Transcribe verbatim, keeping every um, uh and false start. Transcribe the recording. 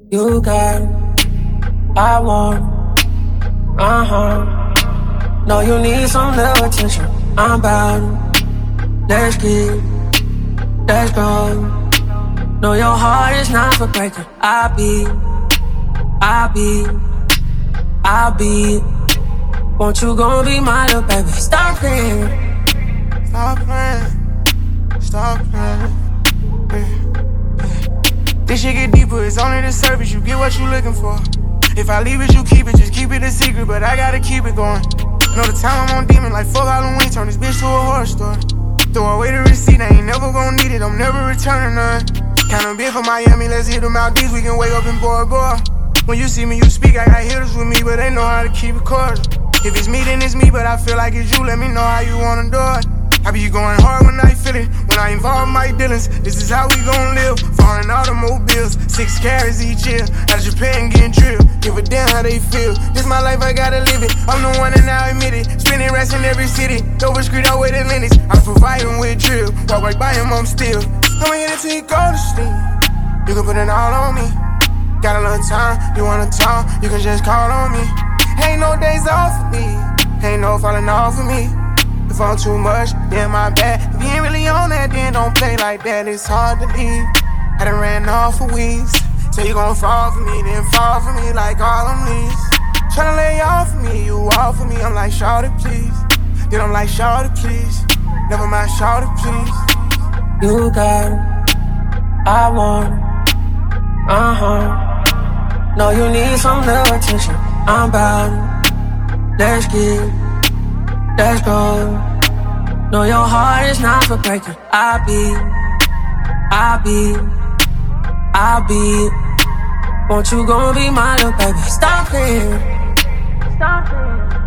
You got it, I want it, uh-huh. Know you need some little attention, I'm bout it. Let's get it, let's go. Know your heart is not for breaking. I'll be, I'll be, I'll be. Won't you gon' be my little baby? Stop playing, stop playing, stop playing. This shit get deeper, it's only the surface, you get what you looking for. If I leave it, you keep it, just keep it a secret, but I gotta keep it going. Know the time I'm on demon, like fuck Halloween, turn this bitch to a horror story. Throw away the receipt, I ain't never gon' need it, I'm never returning none. Count a bit for Miami, let's hit the Maldives, we can wake up in Bora Bora. When you see me, you speak, I got hitters with me, but they know how to keep it cordial. If it's me, then it's me, but I feel like it's you, let me know how you wanna do it. I be going hard when I feel it, when I involve my dealings. This is how we gon' live, foreign automobiles, six carats each year. Out of Japan getting drilled, give a damn how they feel. This my life, I gotta live it, I'm the one and I admit it. Spinning rats in every city, Dover Street out with the Linux. I provide him with drill, walk right by him, I'm still. I'ma hit it till you go to sleep, you can put it all on me. Got a little time, you wanna talk, you can just call on me. Ain't no days off for me, ain't no falling off for me. If I'm too much, then my bad. If you ain't really on that, then don't play like that. It's hard to leave. I done ran off for weeks. Say you gon' fall for me, then fall for me like all of me. Tryna lay off for me, you off for me. I'm like, shawty, please. Then I'm like, shawty, please. Never mind, shawty, please. You got it, I want it, uh-huh. Know you need some little attention, I'm bout it. Let's get it, let's go. Know your heart is not for breaking. I'll be, I'll be, I'll be. Won't you gon' be my little baby? Stop playing, stop playing.